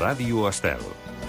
Ràdio Estel.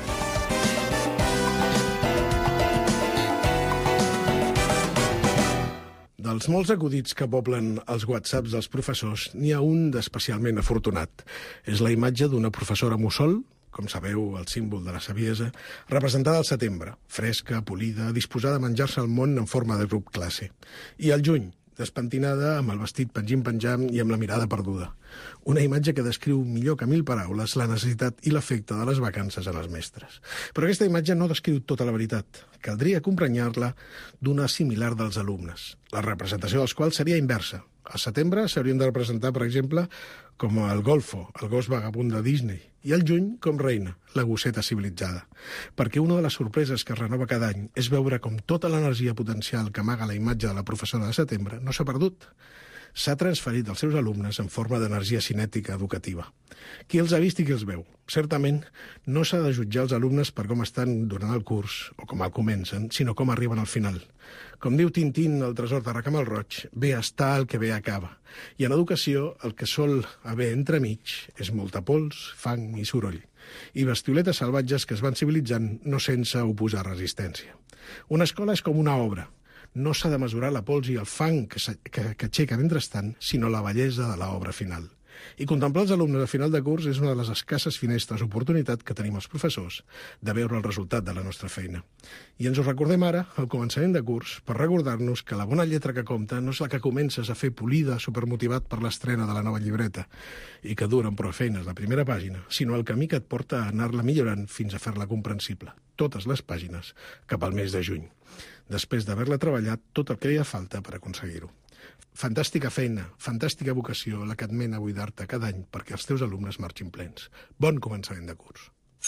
Dels molts acudits que poblen els whatsapps dels professors, n'hi ha un d'especialment afortunat. És la imatge d'una professora mussol, com sabeu, el símbol de la saviesa, representada al setembre, fresca, polida, disposada a menjar-se el món en forma de grup classe. I al juny, despentinada, amb el vestit pengim-penjam i amb la mirada perduda. Una imatge que descriu millor que 1000 paraules la necessitat i l'efecte de les vacances a les mestres. Però aquesta imatge no descriu tota la veritat. Caldria acompanyar-la d'una similar dels alumnes, la representació dels quals seria inversa. Al setembre s'haurien de representar, per exemple, com el golfo, el gos vagabund de Disney, i al juny com reina, la gosseta civilitzada. Perquè una de les sorpreses que es renova cada any és veure com tota l'energia potencial que amaga la imatge de la professora de setembre no s'ha perdut. S'ha transferit als seus alumnes en forma d'energia cinètica educativa. Qui els ha vist i qui els veu? Certament, no s'ha de jutjar els alumnes per com estan durant el curs o com el comencen, sinó com arriben al final. Com diu Tintín, el tresor de Recamal Roig, bé està el que bé acaba. I en educació, el que sol haver entremig és molta pols, fang i soroll. I bestioletes salvatges que es van civilitzant no sense oposar resistència. Una escola és com una obra. No s'ha de mesurar la pols i el fang que aixeca mentrestant, sinó la bellesa de l'obra final. I contemplar els alumnes a final de curs és una de les escasses finestres d'oportunitat que tenim els professors de veure el resultat de la nostra feina. I ens ho recordem ara, al començament de curs, per recordar-nos que la bona lletra que compta no és la que comences a fer polida, supermotivat per l'estrena de la nova llibreta, i que dura amb prou feines la primera pàgina, sinó el camí que et porta a anar-la millorant fins a fer-la comprensible, totes les pàgines, cap al mes de juny, després d'haver-la treballat tot el que hi ha falta per aconseguir-ho. Fantàstica feina, fantàstica vocació, la que et mena a buidar-te cada any perquè els teus alumnes marxin plens. Bon començament de curs.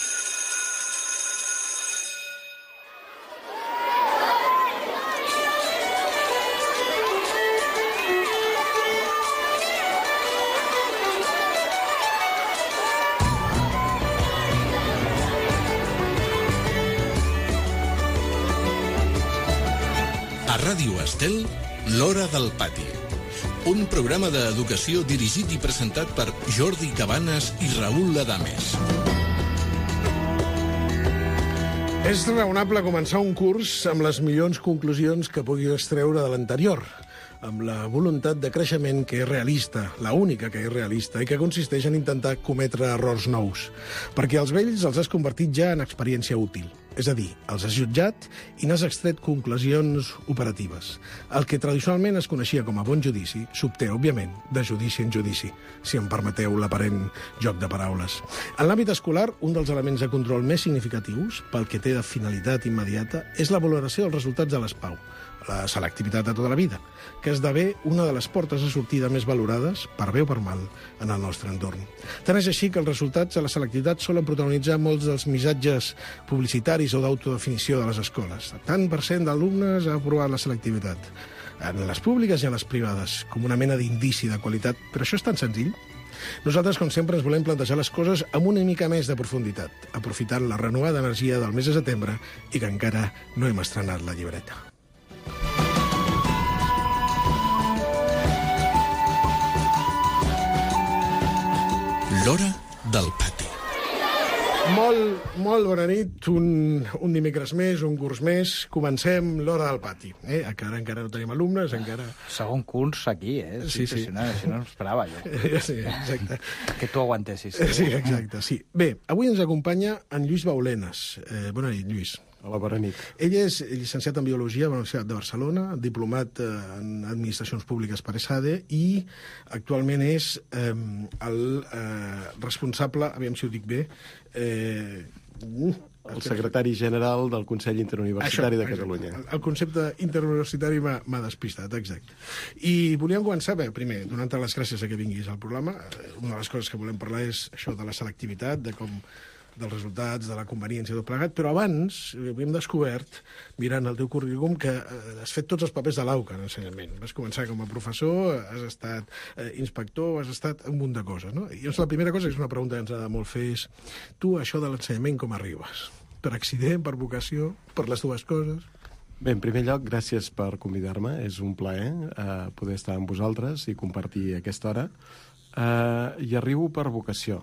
A Ràdio Estel, L'Hora del Pati. Un programa d'educació dirigit i presentat per Jordi Cabanes i Raül Ladames. És raonable començar un curs amb les millors conclusions que puguis extreure de l'anterior, amb la voluntat de creixement que és realista, la única que és realista, i que consisteix en intentar cometre errors nous, perquè els vells els has convertit ja en experiència útil. És a dir, els has jutjat i n'has extret conclusions operatives. El que tradicionalment es coneixia com a bon judici s'obté, òbviament, de judici en judici, si em permeteu l'aparent joc de paraules. En l'àmbit escolar, un dels elements de control més significatius, pel que té de finalitat immediata, és la valoració dels resultats de les PAU, la selectivitat de tota la vida, que esdevé una de les portes de sortida més valorades, per bé o per mal, en el nostre entorn. Tant és així que els resultats de la selectivitat solen protagonitzar molts dels missatges publicitaris o d'autodefinició de les escoles. Tant per cent d'alumnes ha aprovat la selectivitat, en les públiques i en les privades, com una mena d'indici de qualitat. Però això és tan senzill? Nosaltres, com sempre, ens volem plantejar les coses amb una mica més de profunditat, aprofitant la renovada energia del mes de setembre i que encara no hem estrenat la llibreta. L'Hora del Pati. Molt bona nit, un dimecres més, un curs més. Comencem l'Hora del Pati. Encara no tenim alumnes, encara... Segon curs aquí, és impressionant, això no esperava jo. Sí, exacte. Que tu aguantessis. Sí, exacte, sí. Bé, avui ens acompanya en Lluís Baulenas. Bona nit, Lluís. Hola, bona nit. Ell és llicenciat en Biologia a la Universitat de Barcelona, diplomat en Administracions Públiques per ESADE i actualment és el responsable, aviam si ho dic bé, el secretari general del Consell Interuniversitari de Catalunya. El concepte interuniversitari m'ha despistat, exacte. I volíem començar, bé, primer, donant-te les gràcies a que vinguis al programa. Una de les coses que volem parlar és això de la selectivitat, dels resultats, de la conveniència i tot plegat, però abans hem descobert, mirant el teu currículum, que has fet tots els papers de l'AUCA en ensenyament. Vas començar com a professor, has estat inspector, has estat un munt de coses, no? I llavors la primera cosa, que és una pregunta que ens ha de molt fer, és tu, això de l'ensenyament, com arribes? Per accident, per vocació, per les dues coses? Bé, en primer lloc, gràcies per convidar-me. És un plaer poder estar amb vosaltres i compartir aquesta hora. I arribo per vocació.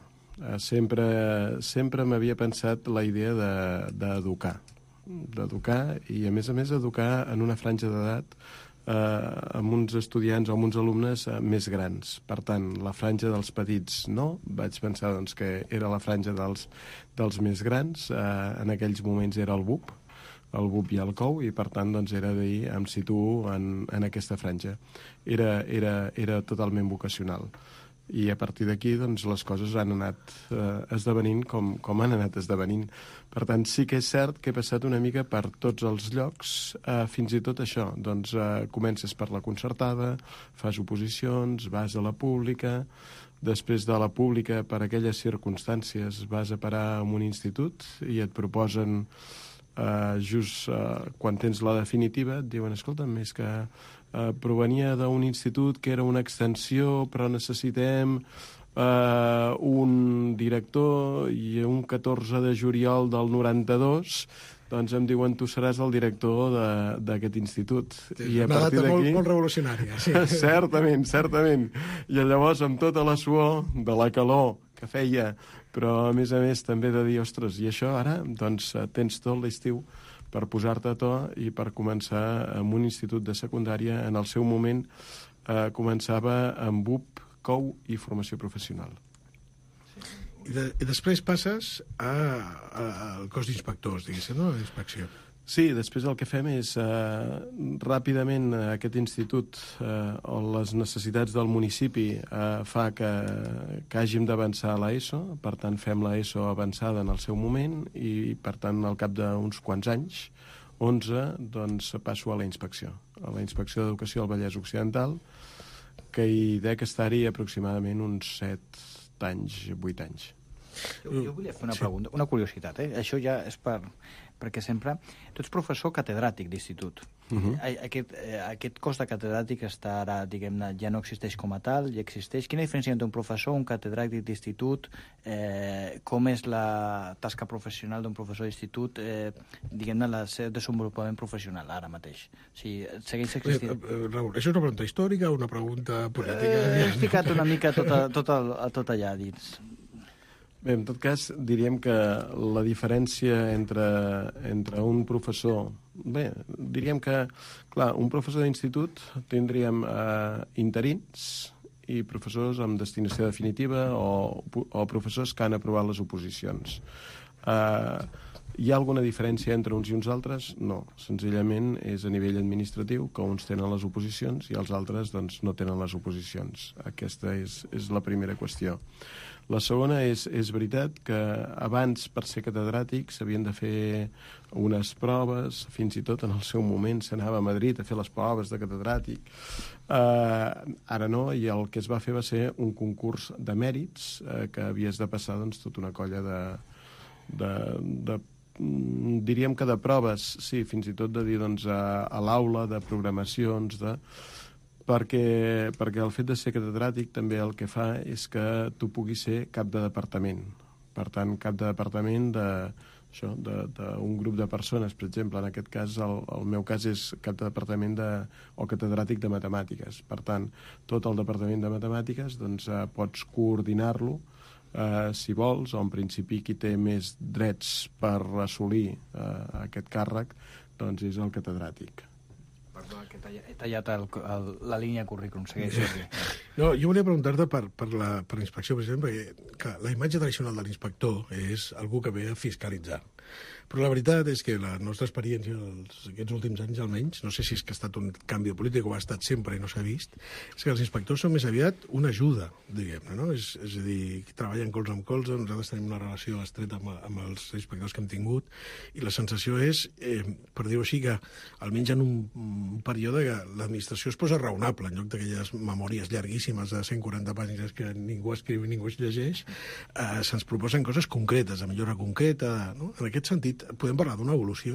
Sempre m'havia pensat la idea d'educar, i a més educar en una franja d'edat amb uns estudiants o amb uns alumnes més grans. Per tant, la franja dels petits no, vaig pensar doncs, que era la franja dels més grans, en aquells moments era el BUP i el COU, i per tant doncs, era de dir, em situo en aquesta franja. Era totalment vocacional. I a partir d'aquí doncs, les coses han anat esdevenint com han anat esdevenint. Per tant, sí que és cert que he passat una mica per tots els llocs, fins i tot això. Doncs comences per la concertada, fas oposicions, vas a la pública, després de la pública, per aquelles circumstàncies, vas a parar en un institut i et proposen, just quan tens la definitiva, et diuen, escolta'm, és que provenia d'un institut que era una extensió, però necessitem un director, i un 14 de juliol del 92 doncs em diuen, tu seràs el director d'aquest institut. I a partir d'aquí... Molt revolucionària, sí. Certament. I llavors, amb tota la suor de la calor que feia, però a més també de dir, ostres, i això ara, doncs tens tot l'estiu per posar-te a to i per començar en un institut de secundària. En el seu moment començava amb BUP, COU i formació professional. I després passes al cos d'inspectors, diguéssim, no? A la inspecció. Sí, després el que fem és ràpidament aquest institut o les necessitats del municipi fa que hàgim d'avançar a l'ESO, per tant fem l'ESO avançada en el seu moment i per tant al cap d'uns quants anys, 11, doncs passo a la inspecció d'Educació al Vallès Occidental, que hi dec estar-hi aproximadament uns 7 anys, 8 anys. Jo volia fer una pregunta, una curiositat, Això ja és perquè sempre... Tu ets professor catedràtic d'institut. Aquest cos de catedràtic està ara, diguem-ne, ja no existeix com a tal, ja existeix. Quina diferència entre un professor, un catedràtic d'institut? Com és la tasca professional d'un professor d'institut, diguem-ne, el seu desenvolupament professional ara mateix? O sigui, segueix existint... Raül, això és una pregunta històrica o una pregunta política? He explicat una mica tot allà dins. Bé, en tot cas, diríem que la diferència entre un professor... Bé, diríem que, clar, un professor d'institut tindríem interins i professors amb destinació definitiva o professors que han aprovat les oposicions. Hi ha alguna diferència entre uns i uns altres? No. Senzillament és a nivell administratiu que uns tenen les oposicions i els altres doncs, no tenen les oposicions. Aquesta és la primera qüestió. La segona és veritat que abans, per ser catedràtic, s'havien de fer unes proves, fins i tot en el seu moment s'anava a Madrid a fer les proves de catedràtic. Ara no, i el que es va fer va ser un concurs de mèrits que havies de passar doncs, tota una colla diríem que de proves, sí, fins i tot de dir doncs, a l'aula, de programacions, perquè el fet de ser catedràtic també el que fa és que tu puguis ser cap de departament. Per tant, cap de departament d'un grup de persones, per exemple, en aquest cas, el meu cas és cap de departament o catedràtic de matemàtiques. Per tant, tot el departament de matemàtiques doncs, pots coordinar-lo si vols, o en principi qui té més drets per assolir aquest càrrec doncs és el catedràtic. Perdó, que he tallat la línia currículum, segueix. No, jo volia preguntar-te per la inspecció, precisament, perquè la imatge tradicional de l'inspector és algú que ve a fiscalitzar. Però la veritat és que la nostra experiència aquests últims anys, almenys, no sé si és que ha estat un canvi polític o ha estat sempre i no s'ha vist, és que els inspectors són més aviat una ajuda, diguem-ne, no? És a dir, treballen colze amb colze, nosaltres tenim una relació estreta amb els inspectors que hem tingut, i la sensació és, per dir-ho així, que almenys en un període que l'administració es posa raonable, en lloc d'aquelles memòries llarguíssimes de 140 pàgines que ningú escriu i ningú es llegeix, se'ns proposen coses concretes, de millora concreta, no? En aquest sentit, podem parlar d'una evolució?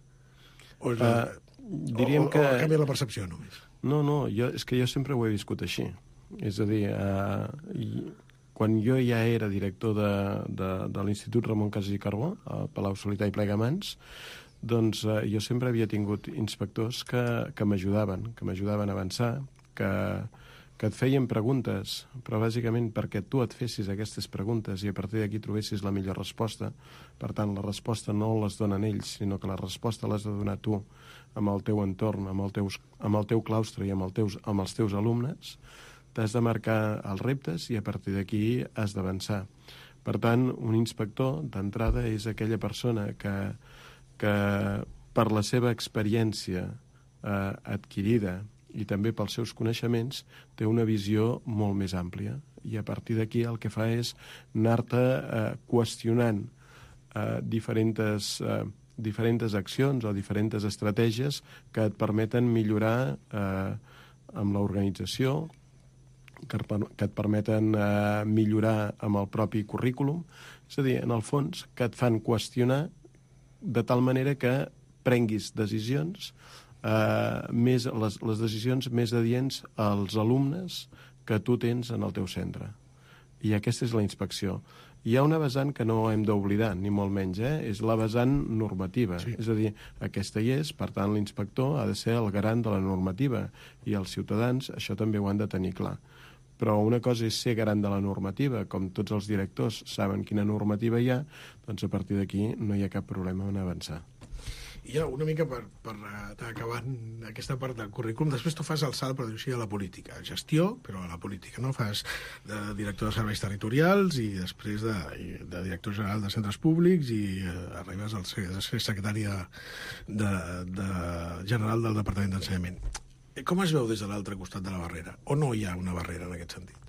Diríem que... O canvia la percepció només? No, és que jo sempre ho he viscut així. És a dir, quan jo ja era director de l'Institut Ramon Casas i Carbó, a Palau-solità i Plegamans, doncs jo sempre havia tingut inspectors que m'ajudaven a avançar, que et feien preguntes, però bàsicament perquè tu et fessis aquestes preguntes i a partir d'aquí trobessis la millor resposta. Per tant, la resposta no les donen ells, sinó que la resposta l'has de donar tu amb el teu entorn, amb el teu claustre i amb els teus alumnes. T'has de marcar els reptes i a partir d'aquí has d'avançar. Per tant, un inspector, d'entrada, és aquella persona que per la seva experiència adquirida i també pels seus coneixements, té una visió molt més àmplia. I a partir d'aquí el que fa és anar-te qüestionant diferents accions o diferents estratègies que et permeten millorar amb l'organització, que et permeten millorar amb el propi currículum. És a dir, en el fons, que et fan qüestionar de tal manera que prenguis decisions les decisions més adients als alumnes que tu tens en el teu centre. I aquesta és la inspecció. Hi ha una vessant que no hem d'oblidar, ni molt menys, és la vessant normativa. Sí. És a dir, aquesta hi és, per tant, l'inspector ha de ser el garant de la normativa i els ciutadans això també ho han de tenir clar. Però una cosa és ser garant de la normativa, com tots els directors saben quina normativa hi ha, doncs a partir d'aquí no hi ha cap problema en avançar. I ja, una mica per acabar aquesta part del currículum, després tu fas el salt, per dir-ho així, a la política. Gestió, però a la política, no? Fas de director de serveis territorials i després de director general de centres públics i arribes a ser secretari general del Departament d'Ensenyament. Com es veu des de l'altre costat de la barrera? O no hi ha una barrera en aquest sentit?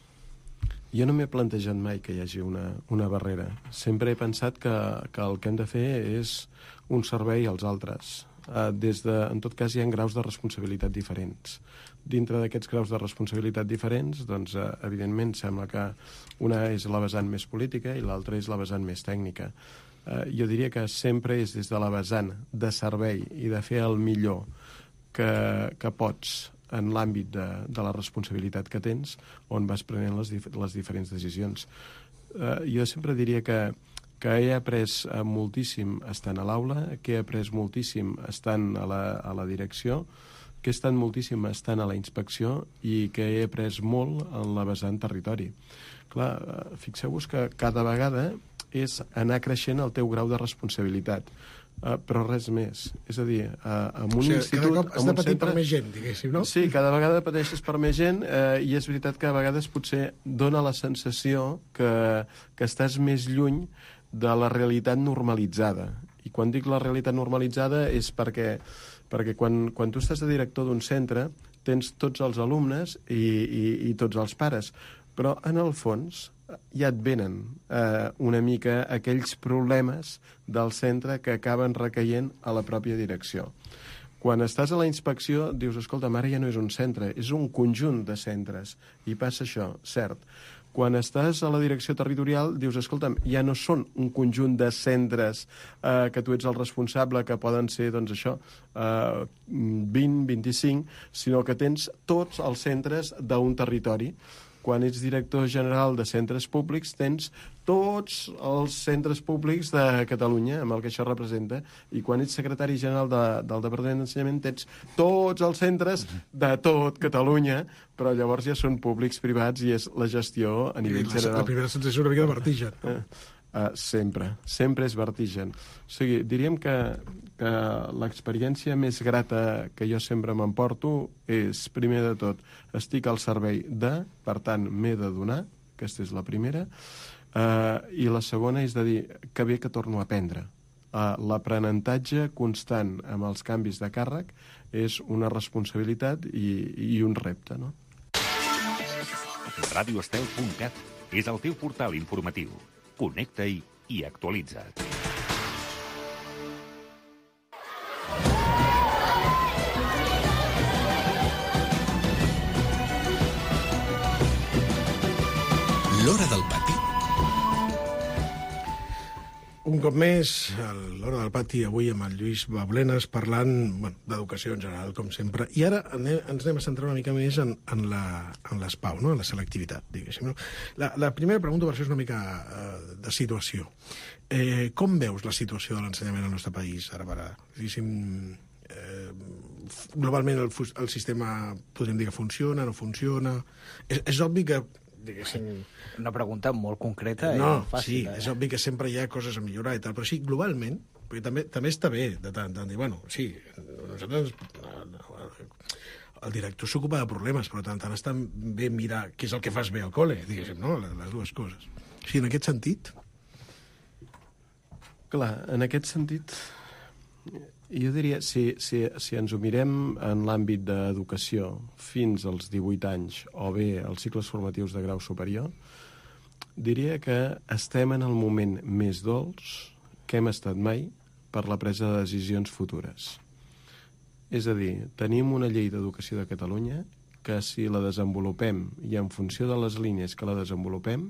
Jo no m'he plantejat mai que hi hagi una barrera. Sempre he pensat que el que hem de fer és un servei als altres. En tot cas, hi ha graus de responsabilitat diferents. Dintre d'aquests graus de responsabilitat diferents, doncs, evidentment, sembla que una és la vessant més política i l'altra és la vessant més tècnica. Jo diria que sempre és des de la vessant de servei i de fer el millor que pots en l'àmbit de la responsabilitat que tens, on vas prenent les diferents decisions. Jo sempre diria que he après moltíssim estant a l'aula, que he après moltíssim estant a la direcció, que he estat moltíssim estant a la inspecció i que he après molt en la vessant territori. Clar, fixeu-vos que cada vegada és anar creixent el teu grau de responsabilitat. Però res més. És a dir, en un institut... Cada cop has de patir per més gent, diguéssim, no? Sí, cada vegada pateixes per més gent i és veritat que a vegades potser dona la sensació que estàs més lluny de la realitat normalitzada. I quan dic la realitat normalitzada és perquè quan tu estàs de director d'un centre tens tots els alumnes i tots els pares, però en el fons ja et venen una mica aquells problemes del centre que acaben recaient a la pròpia direcció. Quan estàs a la inspecció dius, escolta, ara ja no és un centre, és un conjunt de centres, i passa això, cert. Quan estàs a la direcció territorial dius, escolta'm, ja no són un conjunt de centres que tu ets el responsable, que poden ser, doncs això, 20, 25, sinó que tens tots els centres d'un territori. Quan ets director general de centres públics, tens tots els centres públics de Catalunya, amb el que això representa, i quan ets secretari general del Departament d'Ensenyament tens tots els centres de tot Catalunya, però llavors ja són públics, privats, i és la gestió a nivell general. La primera sensació és una mica de vertigen. Sempre és vertigen. O sigui, diríem que l'experiència més grata que jo sempre m'emporto és, primer de tot, estic al servei de, per tant, m'he de donar, aquesta és la primera, i la segona és de dir que bé que torno a aprendre. L'aprenentatge constant amb els canvis de càrrec és una responsabilitat i un repte, no? radioestel.cat és el teu portal informatiu. Connecta-hi i actualitza't. L'Hora del Pati. Un cop més, a l'Hora del Pati, avui amb el Lluís Bablenes, parlant d'educació en general, com sempre. I ara ens anem a centrar una mica més en les PAU, no? En la selectivitat, diguéssim. No? La primera pregunta, per això, és una mica de situació. Com veus la situació de l'ensenyament al nostre país, ara per ara? Diguéssim, globalment el sistema, podríem dir que funciona, no funciona... És obvi que, diguéssim... Una pregunta molt concreta i No, fàcil. sí, és obvi que sempre hi ha coses a millorar i tal, però sí, globalment, perquè també està bé de tant dir, bueno, sí, nosaltres... El director s'ocupa de problemes, però tant està bé mirar què és el que fas bé al col·le, diguéssim, no? Les dues coses. Sí, en aquest sentit... Clar, en aquest sentit, jo diria, si ens ho mirem en l'àmbit d'educació fins als 18 anys o bé als cicles formatius de grau superior, diria que estem en el moment més dolç que hem estat mai per la presa de decisions futures. És a dir, tenim una llei d'educació de Catalunya que si la desenvolupem i en funció de les línies que la desenvolupem,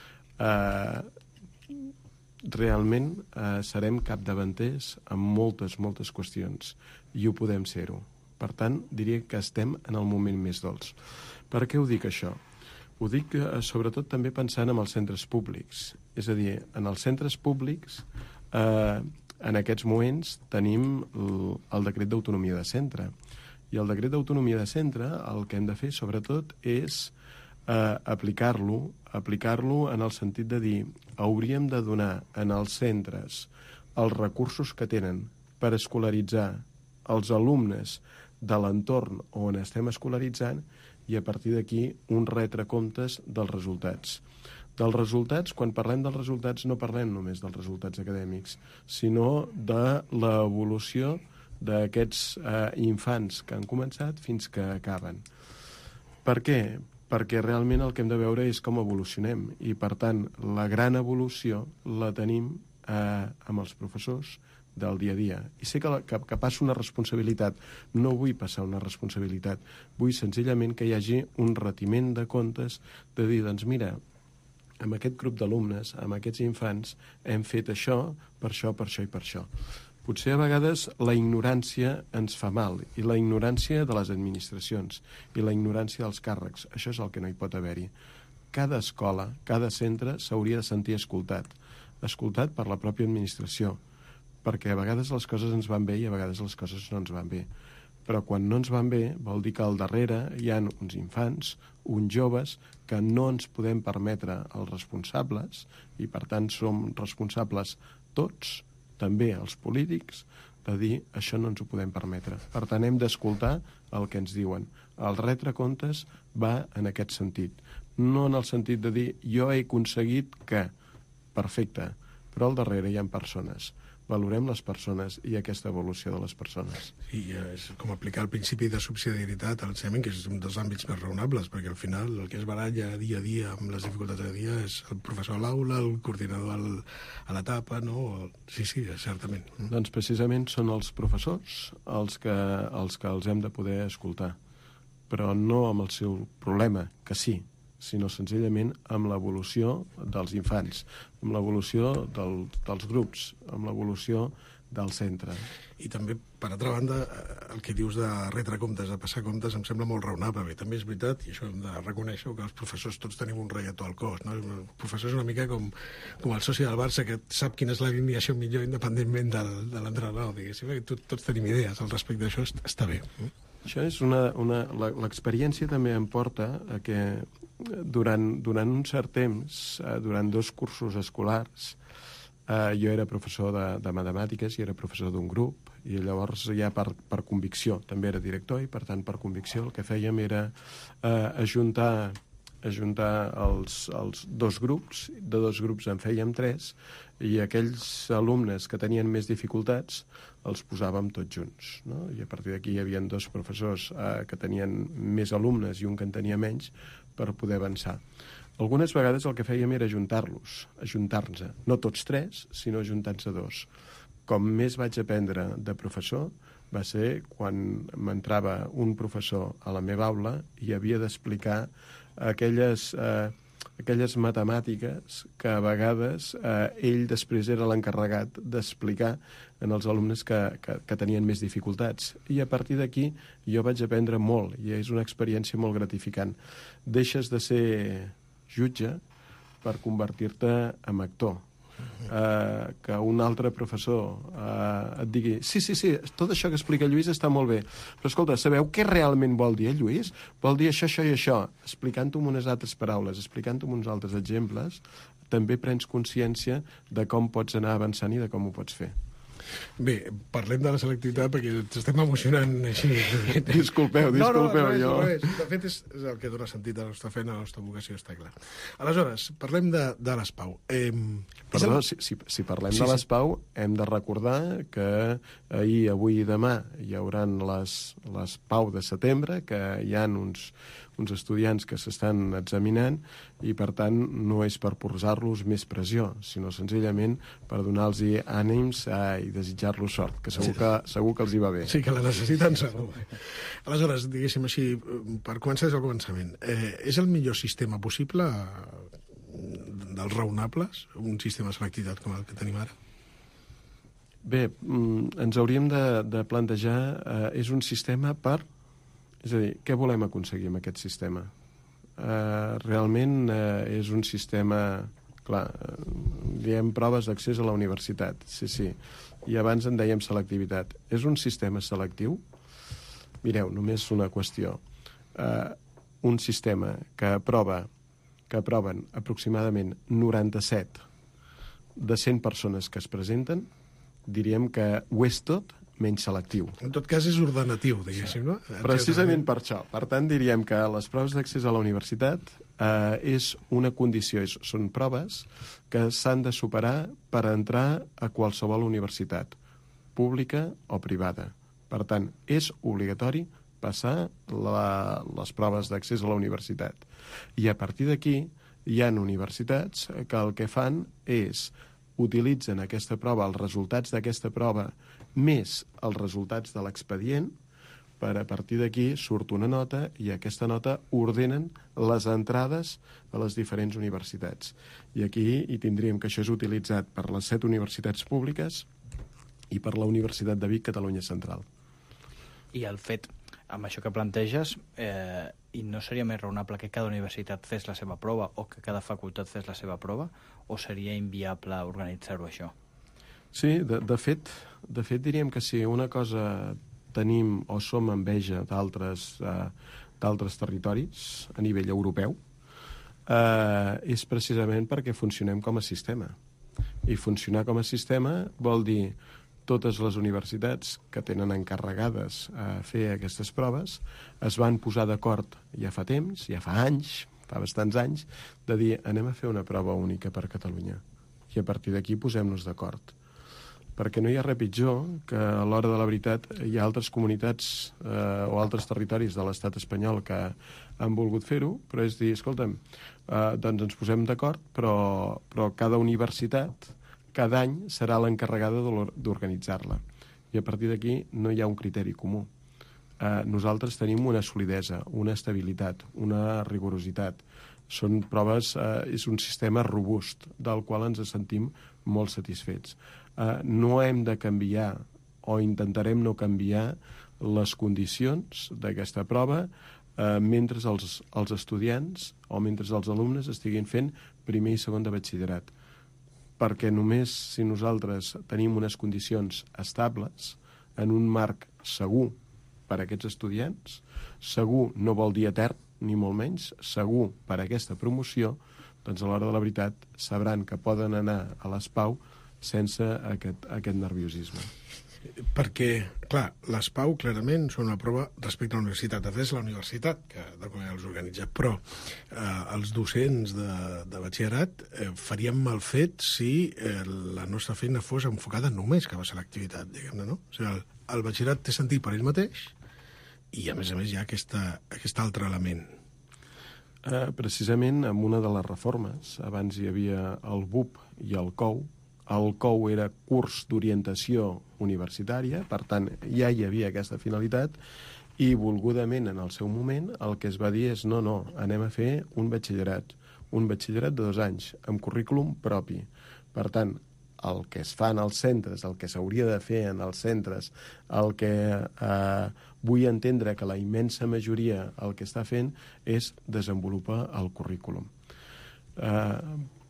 realment serem capdavanters en moltes qüestions i ho podem ser-ho. Per tant, diria que estem en el moment més dolç. Per què ho dic, això? Ho dic sobretot també pensant en els centres públics. És a dir, en els centres públics en aquests moments tenim el decret d'autonomia de centre. I el decret d'autonomia de centre el que hem de fer, sobretot, és aplicar-lo en el sentit de dir hauríem de donar en els centres els recursos que tenen per escolaritzar els alumnes de l'entorn on estem escolaritzant i a partir d'aquí un retrecomptes dels resultats. Dels resultats, quan parlem dels resultats, no parlem només dels resultats acadèmics, sinó de l'evolució d'aquests infants que han començat fins que acaben. Per què? Perquè realment el que hem de veure és com evolucionem i, per tant, la gran evolució la tenim amb els professors del dia a dia. I sé que passa una responsabilitat. No vull passar una responsabilitat. Vull senzillament que hi hagi un retiment de comptes de dir, doncs mira, amb aquest grup d'alumnes, amb aquests infants, hem fet això, per això, per això i per això. Potser a vegades la ignorància ens fa mal, i la ignorància de les administracions, i la ignorància dels càrrecs. Això és el que no hi pot haver-hi. Cada escola, cada centre s'hauria de sentir escoltat per la pròpia administració, perquè a vegades les coses ens van bé i a vegades les coses no ens van bé. Però quan no ens van bé vol dir que al darrere hi ha uns infants, uns joves, que no ens podem permetre els responsables, i per tant som responsables tots, també els polítics, de dir això no ens ho podem permetre. Per tant, hem d'escoltar el que ens diuen. El retrecomptes va en aquest sentit. No en el sentit de dir jo he aconseguit que... Perfecte, però al darrere hi ha persones. Valorem les persones i aquesta evolució de les persones. Sí, és com aplicar el principi de subsidiarietat a l'ensenyament, que és un dels àmbits més raonables, perquè al final el que es baralla dia a dia amb les dificultats de dia és el professor a l'aula, el coordinador a l'etapa, no? Sí, certament. Doncs precisament són els professors els que els hem de poder escoltar, però no amb el seu problema, que sí, sinó senzillament amb l'evolució dels infants, amb l'evolució dels grups, amb l'evolució del centre. I també, per altra banda, el que dius de retrecomptes, de passar comptes, em sembla molt raonable. També és veritat, i això hem de reconèixer, que els professors tots tenim un reietó al cos. No? El professor és una mica com el soci del Barça, que sap quina és l'alineació millor independentment de l'entrenador, diguéssim. Tots tenim idees al respecte d'això, està bé. Això és l'experiència també em porta a que durant un cert temps, durant 2 cursos escolars, jo era professor de matemàtiques i era professor d'un grup, i llavors ja per convicció, també era director, i per tant per convicció el que fèiem era ajuntar els 2 grups, de 2 grups en fèiem 3, i aquells alumnes que tenien més dificultats els posàvem tots junts, no? I a partir d'aquí hi havia 2 professors que tenien més alumnes i un que en tenia menys per poder avançar. Algunes vegades el que fèiem era ajuntar-nos, no tots 3, sinó ajuntar-nos a 2. Com més vaig aprendre de professor va ser quan m'entrava un professor a la meva aula i havia d'explicar aquelles matemàtiques que a vegades ell després era l'encarregat d'explicar en els alumnes que tenien més dificultats. I a partir d'aquí jo vaig aprendre molt i és una experiència molt gratificant. Deixes de ser jutge per convertir-te en actor. que un altre professor et digui sí, tot això que explica Lluís està molt bé, però escolta, sabeu què realment vol dir Lluís? Vol dir això i això. Explicant-ho amb unes altres paraules, explicant-ho amb uns altres exemples, també prens consciència de com pots anar avançant i de com ho pots fer. Bé, parlem de la selectivitat perquè ens estem emocionant així. Disculpeu, No, jo... res. De fet, és el que dona sentit a la nostra feina, a la nostra vocació, està clar. Aleshores, parlem de l'ESPAU. Perdó, si parlem de l'ESPAU, hem de recordar que ahir, avui i demà hi hauran les PAU de setembre, que hi ha uns estudiants que s'estan examinant i, per tant, no és per posar-los més pressió, sinó senzillament per donar-los ànims i desitjar-los sort, que segur que els hi va bé. Sí, que la necessiten segur. Aleshores, diguéssim així, per començar des del començament, és el millor sistema possible dels raonables, un sistema de selectivitat com el que tenim ara? Bé, ens hauríem de plantejar, és un sistema per... És a dir, què volem aconseguir amb aquest sistema? Realment és un sistema... Clar, diem proves d'accés a la universitat, sí. I abans en dèiem selectivitat. És un sistema selectiu? Mireu, només una qüestió. Un sistema que aproven aproximadament 97 de 100 persones que es presenten, diríem que ho és tot menys selectiu. En tot cas és ordenatiu, diguéssim, no? Precisament per això. Per tant, diríem que les proves d'accés a la universitat és una condició, són proves que s'han de superar per entrar a qualsevol universitat, pública o privada. Per tant, és obligatori passar les proves d'accés a la universitat. I a partir d'aquí hi ha universitats que el que fan és utilitzen aquesta prova, els resultats d'aquesta prova, més els resultats de l'expedient, per a partir d'aquí surt una nota i aquesta nota ordenen les entrades a les diferents universitats. I aquí hi tindríem que això és utilitzat per les 7 universitats públiques i per la Universitat de Vic, Catalunya Central. I el fet, amb això que planteges, i no seria més raonable que cada universitat fes la seva prova o que cada facultat fes la seva prova, o seria inviable organitzar-ho això? Sí, de fet diríem que si una cosa tenim o som enveja d'altres territoris a nivell europeu, és precisament perquè funcionem com a sistema. I funcionar com a sistema vol dir totes les universitats que tenen encarregades a fer aquestes proves es van posar d'acord ja fa temps, ja fa anys, fa bastants anys, de dir anem a fer una prova única per Catalunya. I a partir d'aquí posem-nos d'acord. Perquè no hi ha res pitjor que a l'hora de la veritat hi ha altres comunitats o altres territoris de l'estat espanyol que han volgut fer-ho, però és dir, escolta'm, doncs ens posem d'acord, però cada universitat cada any serà l'encarregada d'organitzar-la. I a partir d'aquí no hi ha un criteri comú. Nosaltres tenim una solidesa, una estabilitat, una rigorositat. Són proves, és un sistema robust, del qual ens sentim molt satisfets. No hem de canviar, o intentarem no canviar, les condicions d'aquesta prova mentre els estudiants o mentre els alumnes estiguin fent primer i segon de batxillerat. Perquè només si nosaltres tenim unes condicions estables, en un marc segur per a aquests estudiants, segur no vol dir etern, ni molt menys, segur per a aquesta promoció, doncs a l'hora de la veritat sabran que poden anar a l'ESPAU sense aquest nerviosisme. Perquè, clar, l'ESPAU clarament són una prova respecte a la universitat. De fet, és la universitat que d'alguna manera els organitza, però els docents de batxillerat faríem mal fet si la nostra feina fos enfocada només cap a selectivitat, diguem-ne, no? O sigui, el batxillerat té sentit per ell mateix i, a més, hi ha aquest altre element. Precisament amb una de les reformes, abans hi havia el BUP i el COU. El COU era curs d'orientació universitària, per tant, ja hi havia aquesta finalitat, i volgudament en el seu moment el que es va dir és no, anem a fer un batxillerat de 2 anys, amb currículum propi. Per tant, el que es fa en els centres, el que s'hauria de fer en els centres, el que vull entendre que la immensa majoria el que està fent és desenvolupar el currículum.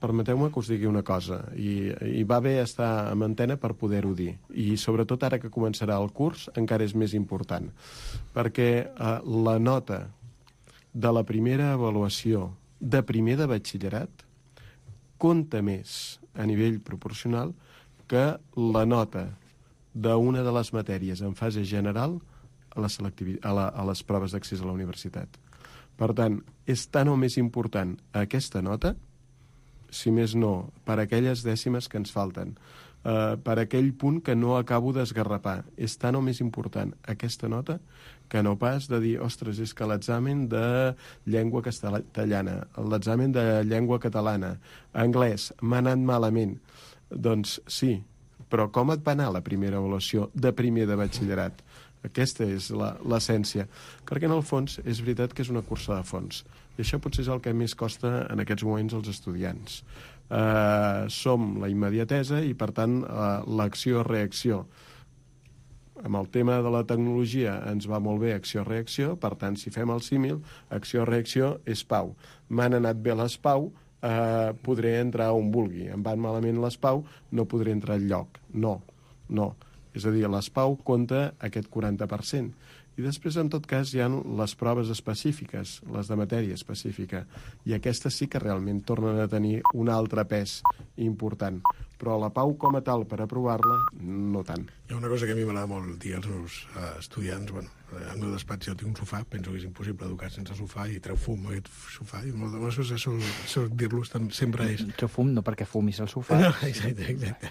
permeteu-me que us digui una cosa, i va bé estar en antena per poder-ho dir, i sobretot ara que començarà el curs encara és més important, perquè la nota de la primera avaluació de primer de batxillerat compta més a nivell proporcional que la nota d'una de les matèries en fase general a les proves d'accés a la universitat. Per tant, és tan o més important aquesta nota, si més no, per aquelles dècimes que ens falten, per aquell punt que no acabo d'esgarrapar. És tan o més important aquesta nota que no pas de dir, ostres, és que l'examen de llengua castellana, l'examen de llengua catalana, anglès, m'ha anat malament. Doncs sí, però com et va anar la primera avaluació de primer de batxillerat? Aquesta és l'essència. Perquè, en el fons, és veritat que és una cursa de fons. I això potser és el que més costa en aquests moments als estudiants. Som la immediatesa i, per tant, l'acció-reacció. Amb el tema de la tecnologia ens va molt bé acció-reacció, per tant, si fem el símil, acció-reacció és pau. M'han anat bé les pau, podré entrar on vulgui. Em van malament les pau, no podré entrar enlloc. No. És a dir, les pau compta aquest 40%. I després, en tot cas, hi ha les proves específiques, les de matèria específica, i aquestes sí que realment tornen a tenir un altre pes important. Però la pau com a tal, per aprovar-la, no tant. Hi ha una cosa que a mi m'agrada molt dir als meus estudiants. Bueno, al meu despatx jo tinc un sofà, penso que és impossible educar sense sofà, i treu fum aquest sofà, i moltes vegades sol dir-los sempre és... Treu fum no perquè fumis el sofà. No, exacte.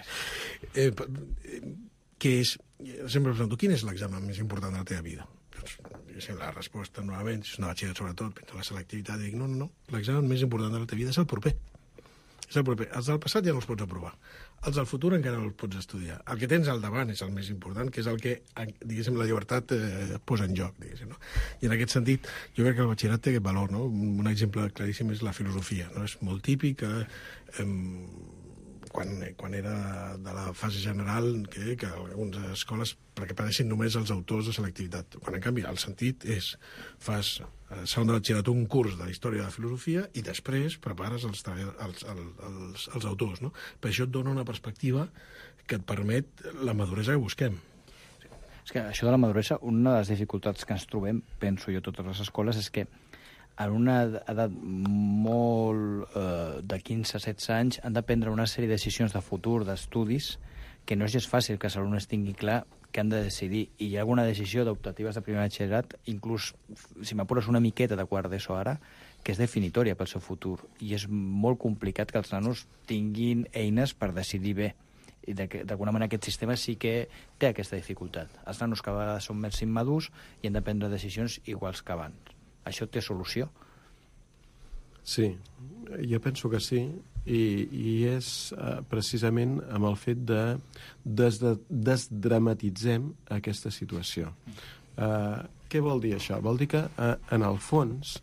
Que és... Sempre em pregunto, quin és l'examen més important de la teva vida? Doncs, la resposta, normalment, si és una batxillerat sobretot, penso en la selectivitat, i dic, no, l'examen més important de la teva vida és el proper. És el proper. Els del passat ja no els pots aprovar. Els del futur encara no els pots estudiar. El que tens al davant és el més important, que és el que, diguéssim, la llibertat posa en joc, diguéssim, no? I en aquest sentit, jo crec que el batxillerat té aquest valor, no? Un exemple claríssim és la filosofia, no? És molt típic que quan era de la fase general, que algunes escoles prepareixin només els autors de selectivitat. Quan, en canvi, el sentit és fas segon de batxillerat un curs de la història de la filosofia i després prepares els autors, no? Per això et dona una perspectiva que et permet la maduresa que busquem. És que això de la maduresa, una de les dificultats que ens trobem, penso jo, a totes les escoles, és que en una edat molt de 15-16 anys han de prendre una sèrie de decisions de futur, d'estudis, que no és gens fàcil que els alumnes tinguin clar que han de decidir. I hi ha alguna decisió d'optatives de primer batxillerat, inclús, si m'apures una miqueta de quart d'ESO ara, que és definitòria pel seu futur. I és molt complicat que els nanos tinguin eines per decidir bé. I d'alguna manera aquest sistema sí que té aquesta dificultat. Els nanos cada vegada són més immadurs i han de prendre decisions iguals que abans. Això té solució? Sí, jo penso que sí, i és precisament amb el fet de desdramatitzem aquesta situació. Què vol dir això? Vol dir que, en el fons,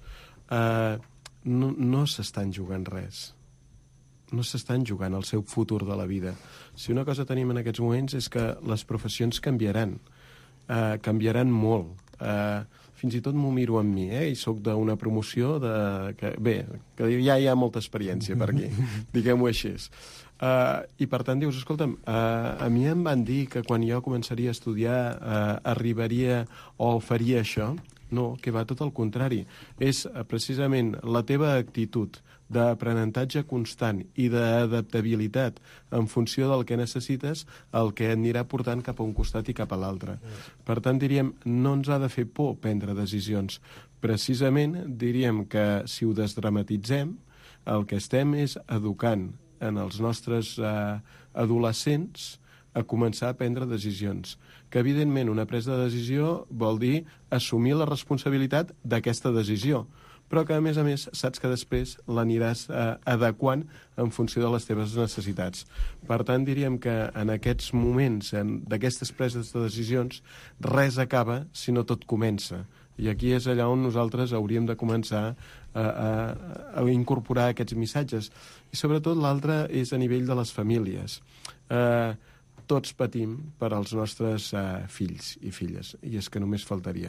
no s'estan jugant res. No s'estan jugant el seu futur de la vida. Si una cosa tenim en aquests moments és que les professions canviaran molt. Fins i tot m'ho miro amb mi, i soc d'una promoció que ja hi ha molta experiència per aquí, diguem-ho així. I per tant dius, escolta'm, a mi em van dir que quan jo començaria a estudiar arribaria o faria això. No, que va tot al contrari. És precisament la teva actitud d'aprenentatge constant i d'adaptabilitat en funció del que necessites el que et anirà portant cap a un costat i cap a l'altre. Per tant, diríem, no ens ha de fer por prendre decisions. Precisament, diríem que si ho desdramatitzem, el que estem és educant en els nostres adolescents a començar a prendre decisions. Que, evidentment, una presa de decisió vol dir assumir la responsabilitat d'aquesta decisió, però que, a més, saps que després l'aniràs adequant en funció de les teves necessitats. Per tant, diríem que en aquests moments d'aquestes preses de decisions res acaba si no tot comença. I aquí és allà on nosaltres hauríem de començar a incorporar aquests missatges. I, sobretot, l'altre és a nivell de les famílies. Tots patim per als nostres fills i filles, i és que només faltaria.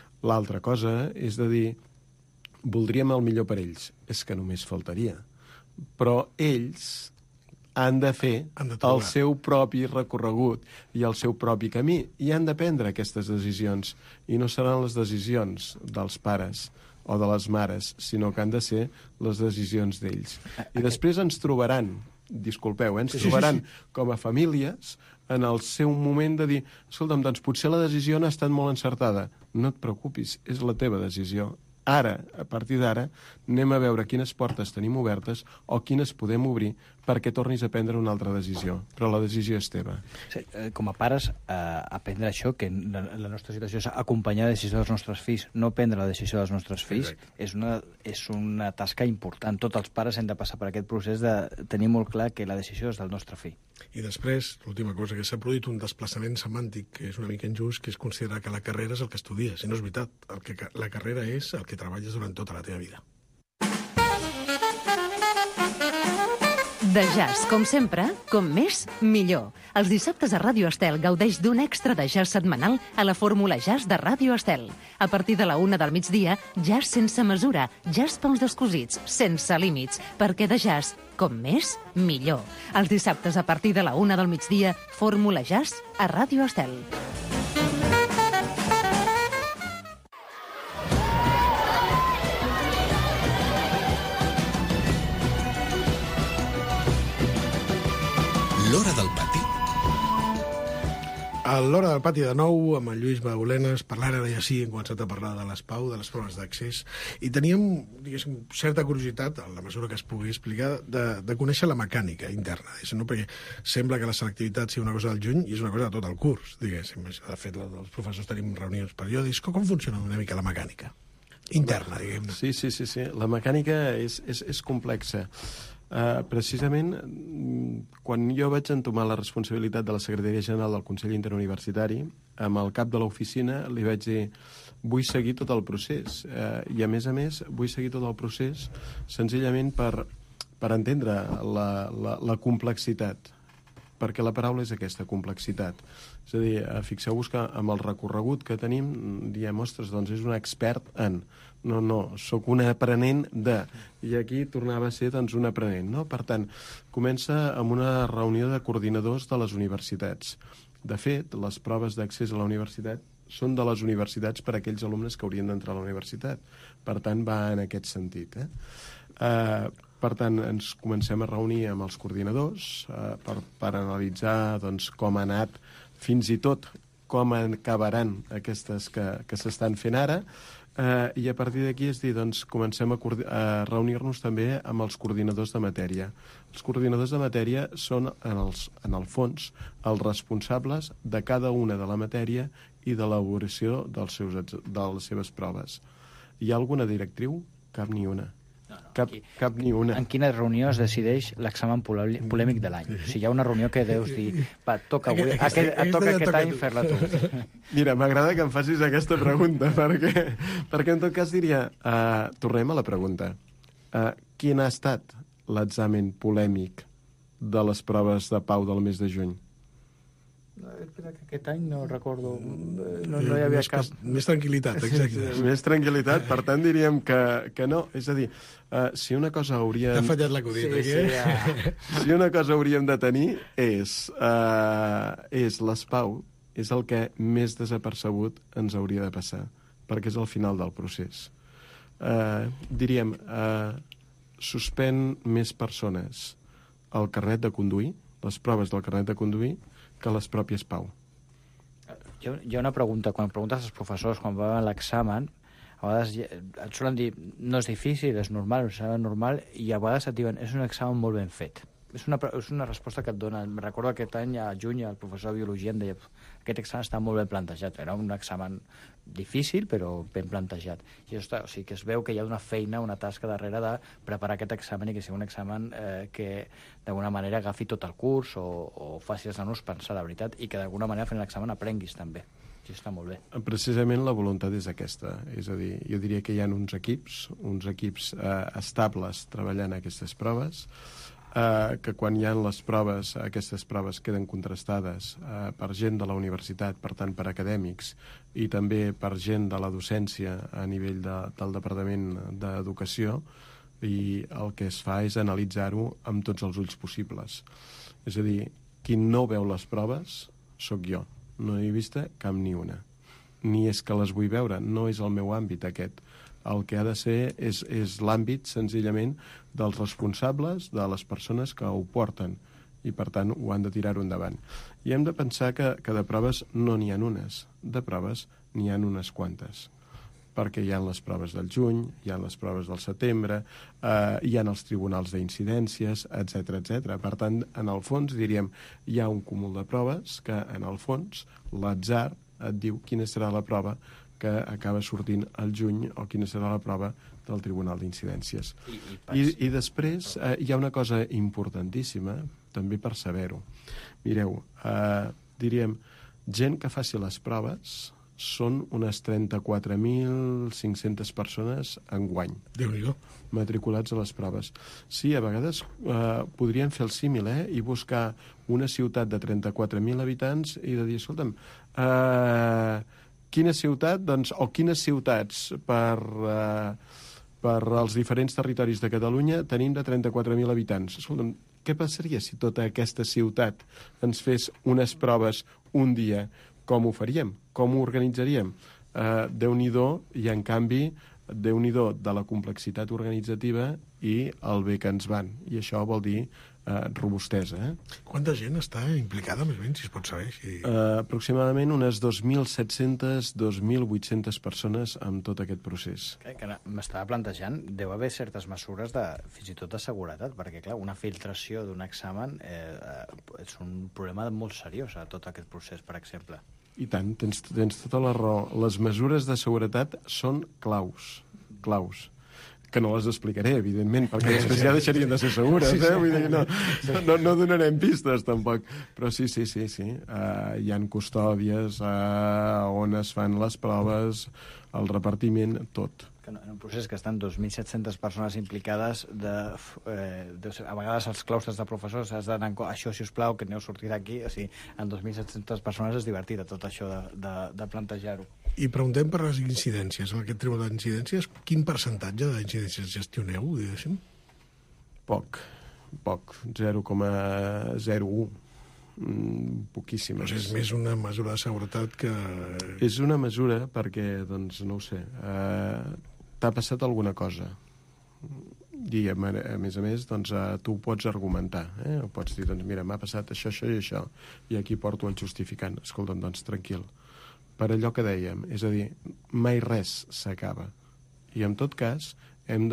L'altra cosa és de dir, voldríem el millor per ells, és que només faltaria. però ells han de fer el seu propi recorregut i el seu propi camí, i han de prendre aquestes decisions, i no seran les decisions dels pares o de les mares, sinó que han de ser les decisions d'ells. I després ens trobaran, disculpeu, ens trobaran com a famílies en el seu moment de dir, escolta'm, doncs potser la decisió no ha estat molt encertada. No et preocupis, és la teva decisió. Ara, a partir d'ara, anem a veure quines portes tenim obertes o quines podem obrir perquè tornis a prendre una altra decisió. Però la decisió és teva. Sí, com a pares, aprendre això, que la nostra situació és acompanyar la decisió dels nostres fills, no prendre la decisió dels nostres fills, és una tasca important. Tots els pares hem de passar per aquest procés de tenir molt clar que la decisió és del nostre fill. I després, l'última cosa, que s'ha produït un desplaçament semàntic que és una mica injust, que és considerar que la carrera és el que estudies. I no és veritat. La carrera és el que treballes durant tota la teva vida. De jazz, com sempre, com més, millor. Els dissabtes a Ràdio Estel gaudeix d'un extra de jazz setmanal a la Fórmula Jazz de Ràdio Estel. A partir de la 1 del migdia, jazz sense mesura, jazz pels descosits, sense límits, perquè de jazz, com més, millor. Els dissabtes a partir de la 1 del migdia, Fórmula Jazz a Ràdio Estel. L'Hora del Pati. A l'Hora del Pati de nou, amb en Lluís Baulenes, parlant ara ja sí, hem començat a parlar de les PAU, de les proves d'accés, i teníem, diguéssim, certa curiositat, en la mesura que es pugui explicar, de conèixer la mecànica interna, no? Perquè sembla que la selectivitat sigui una cosa del juny i és una cosa de tot el curs, diguéssim. De fet, els professors tenim reunions periòdics. Com funciona una mica la mecànica interna, diguem-ne? Sí. La mecànica és complexa. Precisament, quan jo vaig entomar la responsabilitat de la Secretaria General del Consell Interuniversitari, amb el cap de l'oficina li vaig dir vull seguir tot el procés. I, a més, vull seguir tot el procés senzillament per entendre la complexitat, perquè la paraula és aquesta, complexitat. És a dir, fixeu-vos que amb el recorregut que tenim, diem, ostres, doncs és un expert en... No, sóc un aprenent de... I aquí tornava a ser, doncs, un aprenent, no? Per tant, comença amb una reunió de coordinadors de les universitats. De fet, les proves d'accés a la universitat són de les universitats per a aquells alumnes que haurien d'entrar a la universitat. Per tant, va en aquest sentit, Per tant, ens comencem a reunir amb els coordinadors per analitzar doncs, com ha anat, fins i tot com acabaran aquestes que s'estan fent ara, i a partir d'aquí és dir, doncs, comencem a reunir-nos també amb els coordinadors de matèria. Els coordinadors de matèria són, en el fons, els responsables de cada una de la matèria i de l'elaboració de les seves proves. Hi ha alguna directriu? Cap ni una. Cap ni una. En quina reunió es decideix l'examen polèmic de l'any? O sigui, hi ha una reunió que deus dir toca aquest any fer-la tu. Mira, m'agrada que em facis aquesta pregunta, perquè en tot cas diria, tornem a la pregunta. Quin ha estat l'examen polèmic de les proves de Pau del mes de juny? Espera, que aquest any no recordo... No hi havia cap... Més tranquil·litat, exacte. Més tranquil·litat, per tant diríem que no. És a dir, si una cosa hauríem... T'ha fallat l'acudit, aquí. Si una cosa hauríem de tenir és les Pau, és el que més desapercebut ens hauria de passar, perquè és el final del procés. Diríem, suspèn més persones el carnet de conduir, les proves del carnet de conduir, que les pròpies Pau. Hi ha una pregunta. Quan preguntes als professors, quan van a l'examen, a vegades et solen dir no és difícil, és normal, és normal, i a vegades et diuen és un examen molt ben fet. És una resposta que et dona. Recordo aquest any, a juny, el professor de Biologia em deia aquest examen està molt ben plantejat. Era un examen difícil, però ben plantejat. I o sigui que es veu que hi ha una feina, una tasca darrere de preparar aquest examen i que sigui un examen que d'alguna manera agafi tot el curs o faci els alumnes pensar de veritat i que d'alguna manera fent l'examen aprenguis també. Això està molt bé. Precisament la voluntat és aquesta. És a dir, jo diria que hi ha uns equips estables treballant aquestes proves, que quan hi ha les proves, aquestes proves queden contrastades per gent de la universitat, per tant per acadèmics, i també per gent de la docència a nivell del Departament d'Educació, i el que es fa és analitzar-ho amb tots els ulls possibles. És a dir, qui no veu les proves sóc jo. No he vist cap ni una. Ni és que les vull veure, no és el meu àmbit aquest. El que ha de ser és l'àmbit, senzillament, dels responsables, de les persones que ho porten, i, per tant, ho han de tirar-ho endavant. I hem de pensar que de proves no n'hi ha unes, de proves n'hi ha unes quantes, perquè hi ha les proves del juny, hi ha les proves del setembre, hi ha els tribunals d'incidències, etc etc. Per tant, en el fons, diríem, hi ha un cúmul de proves que, en el fons, l'atzar et diu quina serà la prova que acaba sortint al juny o quina serà la prova del Tribunal d'Incidències. I després hi ha una cosa importantíssima, també per saber-ho. Mireu, diríem, gent que faci les proves són unes 34.500 persones enguany. Déu-n'hi-do. Matriculats a les proves. Sí, a vegades podríem fer el símil, i buscar una ciutat de 34.000 habitants i de dir, escolta'm, quina ciutat, doncs, o quines ciutats per als diferents territoris de Catalunya tenim de 34.000 habitants. Escolta'm, què passaria si tota aquesta ciutat ens fes unes proves un dia? Com ho faríem? Com ho organitzaríem? Déu-n'hi-do, i en canvi, Déu-n'hi-do de la complexitat organitzativa i el bé que ens van. I això vol dir robustesa. Quanta gent està implicada, més o menys, si es pot saber? Aproximadament unes 2.700, 2.800 persones amb tot aquest procés. M'estava plantejant, deu haver certes mesures fins i tot de seguretat, perquè, clar, una filtració d'un examen és un problema molt seriós a tot aquest procés, per exemple. I tant, tens tota la raó. Les mesures de seguretat són claus. Que no les explicaré, evidentment, perquè després ja deixarien de ser segures, Vull dir, no donarem pistes, tampoc. Però sí. Hi ha custòdies on es fan les proves, el repartiment, tot. En un procés que estan 2.700 persones implicades, a vegades els claustres de professors has d'anar això, si us plau, que aneu a sortir d'aquí. O sigui, en 2.700 persones és divertit tot això de plantejar-ho. I preguntem per les incidències. En aquest tribunal d'incidències, quin percentatge d'incidències gestioneu, diguéssim? Poc. 0,01. Poquíssimes. Doncs és més una mesura de seguretat que... És una mesura perquè, doncs, no ho sé, t'ha passat alguna cosa. I, a més a més, doncs, tu ho pots argumentar. Pots dir, doncs, mira, m'ha passat això i això, i aquí porto el justificant. Escolta'm, doncs, tranquil. Per allò que dèiem, és a dir, mai res s'acaba. I, en tot cas, hem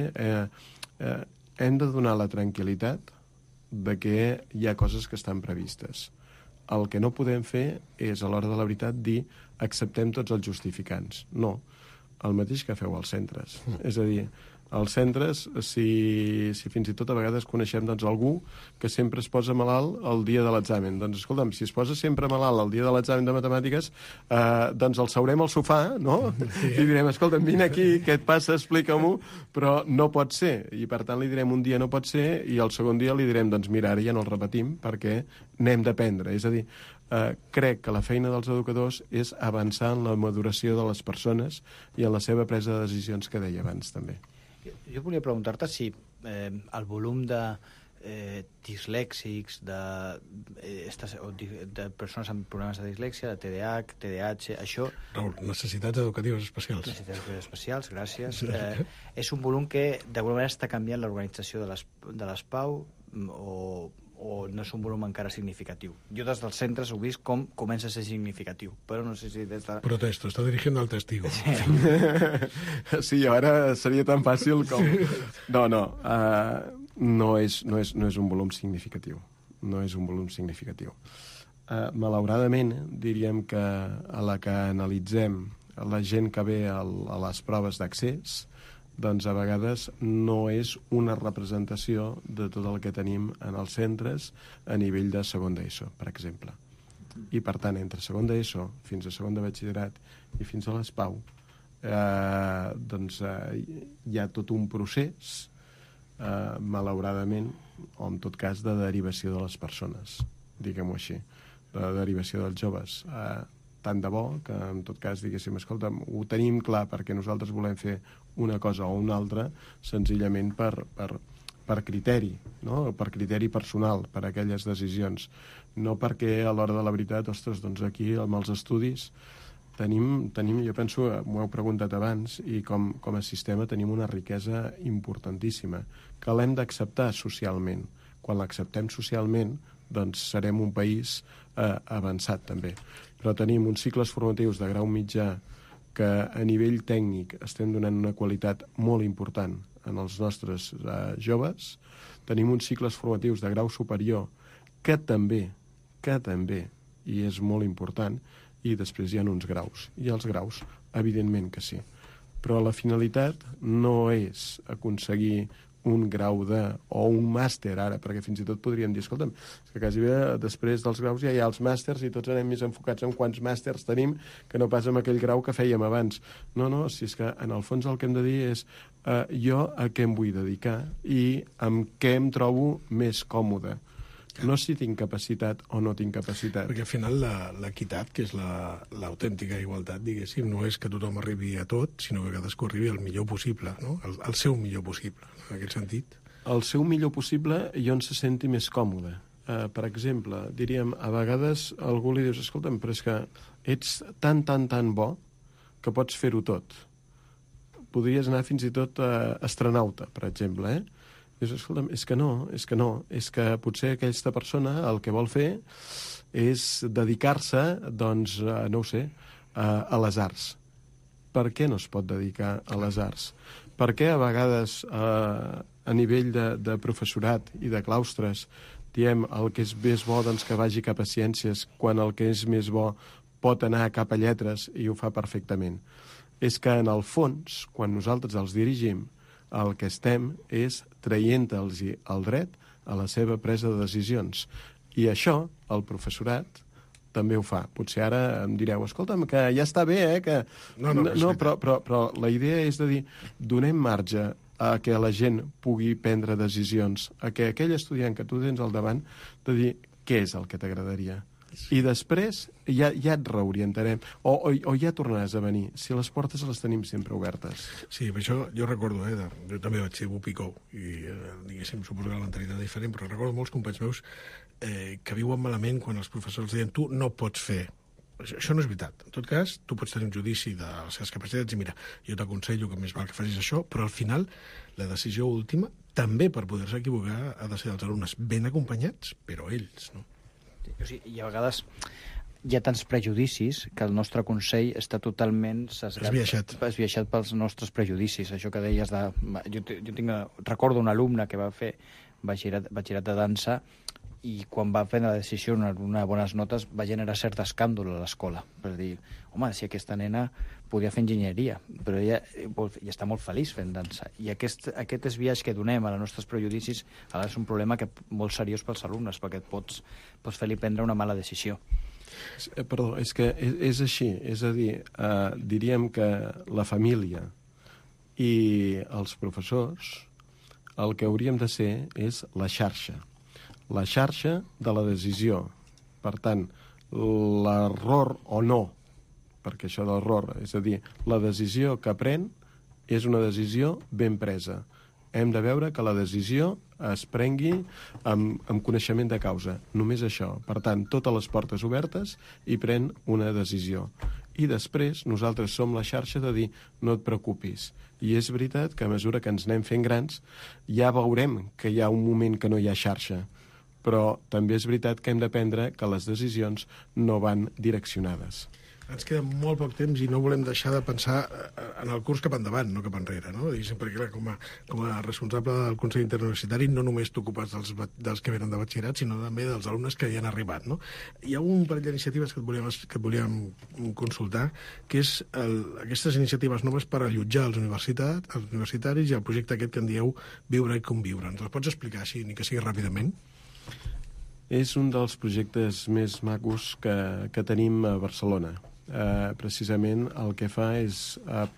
de donar la tranquil·litat de que hi ha coses que estan previstes. El que no podem fer és, a l'hora de la veritat, dir acceptem tots els justificants. No, el mateix que feu als centres. És a dir, als centres, si fins i tot a vegades coneixem algú que sempre es posa malalt el dia de l'examen. Doncs, escolta'm, si es posa sempre malalt el dia de l'examen de matemàtiques, doncs el seurem al sofà, no? I direm, escolta'm, vine aquí, què et passa, explica-m'ho, però no pot ser. I, per tant, li direm un dia no pot ser i el segon dia li direm, doncs mira, ara ja no el repetim perquè n'hem d'aprendre. És a dir, crec que la feina dels educadors és avançar en la maduració de les persones i en la seva presa de decisions, que deia abans, també. Jo volia preguntar-te si el volum de dislèxics, de persones amb problemes de dislèxia, de TDAH, TDAH, això... Raül, necessitats educatives especials. Necessitats educatives especials, gràcies. És un volum que, d'alguna manera, està canviant l'organització de les PAU o no és un volum encara significatiu? Jo des dels centres ho he vist com comença a ser significatiu, però no sé si des de... Protesto, està dirigint al testigo. Sí, ara seria tan fàcil com... No és un volum significatiu. No és un volum significatiu. Malauradament, diríem que a la que analitzem la gent que ve a les proves d'accés, doncs a vegades no és una representació de tot el que tenim en els centres a nivell de segon d'ESO, per exemple. I, per tant, entre segon d'ESO fins a segon de batxillerat i fins a les PAU, doncs hi ha tot un procés, malauradament, o en tot cas, de derivació de les persones, diguem-ho així, de derivació dels joves. tant de bo que, en tot cas, diguéssim, escolta, ho tenim clar perquè nosaltres volem fer una cosa o una altra, senzillament per criteri, no? Per criteri personal, per aquelles decisions. No perquè a l'hora de la veritat, ostres, doncs aquí, amb els estudis, tenim, jo penso, m'ho heu preguntat abans, i com a sistema tenim una riquesa importantíssima, que l'hem d'acceptar socialment. Quan l'acceptem socialment, doncs serem un país avançat, també. Però tenim uns cicles formatius de grau mitjà que a nivell tècnic estem donant una qualitat molt important en els nostres joves. Tenim uns cicles formatius de grau superior que també, i és molt important, i després hi ha uns graus. I els graus, evidentment que sí. Però la finalitat no és aconseguir un grau o un màster ara, perquè fins i tot podríem dir, escolta'm, és que quasi bé després dels graus ja hi ha els màsters i tots anem més enfocats en quants màsters tenim que no pas amb aquell grau que fèiem abans. No, si és que en el fons el que hem de dir és jo a què em vull dedicar i amb què em trobo més còmode. No si tinc capacitat o no tinc capacitat. Perquè al final l'equitat, que és l'autèntica igualtat, diguéssim, no és que tothom arribi a tot, sinó que cadascú arribi al millor possible, no? El seu millor possible, en aquest sentit. El seu millor possible i on se senti més còmode. Per exemple, diríem, a vegades algú li dius, escolta'm, però és que ets tan bo que pots fer-ho tot. Podries anar fins i tot astronauta, per exemple, Dius, escolta'm, és que potser aquesta persona el que vol fer és dedicar-se, doncs, no ho sé, a les arts. Per què no es pot dedicar a les arts? Per què a vegades a nivell de professorat i de claustres diem el que és més bo doncs, que vagi cap a ciències quan el que és més bo pot anar cap a lletres i ho fa perfectament? És que en el fons, quan nosaltres els dirigim, el que estem és traient-los el dret a la seva presa de decisions. I això, el professorat també ho fa. Potser ara em direu, escolta'm, que ja està bé, que... No, però la idea és de dir, donem marge a que la gent pugui prendre decisions, a que aquell estudiant que tu tens al davant, de dir, què és el que t'agradaria? I després ja et reorientarem o ja tornaràs a venir si les portes les tenim sempre obertes. Sí, per això jo recordo, jo també vaig ser bupicou i diguéssim, suposo que la mentalitat és diferent, però recordo molts companys meus que viuen malament quan els professors deien tu no pots fer. Això no és veritat. En tot cas, tu pots tenir un judici de les seves capacitats i mira, jo t'aconsello que més val que facis això, però al final la decisió última, també per poder-se equivocar, ha de ser dels alumnes ben acompanyats, però ells, no? O sigui, i a vegades hi ha tants prejudicis que el nostre consell està totalment esbiaixat pels nostres prejudicis. Això que deies de... Recordo un alumne que va fer batxillerat de dansa i quan va fer la decisió d'unes bones notes va generar cert escàndol a l'escola. Per dir, home, si aquesta nena podia fer enginyeria, però ella està molt feliç fent dansa. I aquest esbiaix que donem a els nostres prejudicis és un problema molt seriós pels alumnes, perquè pots fer-li prendre una mala decisió. Perdó, és que és així. És a dir, diríem que la família i els professors el que hauríem de ser és la xarxa de la decisió. Per tant, l'error o no, perquè això de l'error, és a dir, la decisió que pren és una decisió ben presa. Hem de veure que la decisió es prengui amb coneixement de causa. Només això. Per tant, totes les portes obertes i pren una decisió. I després nosaltres som la xarxa de dir no et preocupis. I és veritat que a mesura que ens anem fent grans ja veurem que hi ha un moment que no hi ha xarxa. Però també és veritat que hem d'aprendre que les decisions no van direccionades. Ens queda molt poc temps i no volem deixar de pensar en el curs cap endavant, no cap enrere, no? I sempre, clar, com a responsable del Consell Interuniversitari no només t'ocupes dels que venen de batxillerat, sinó també dels alumnes que hi han arribat, no? Hi ha un parell d'iniciatives que et volíem consultar, que és aquestes iniciatives noves per allotjar els universitaris i el projecte aquest que en dieu Viure i Conviure. Ens el pots explicar així, ni que sigui ràpidament? És un dels projectes més macos que tenim a Barcelona. Precisament el que fa és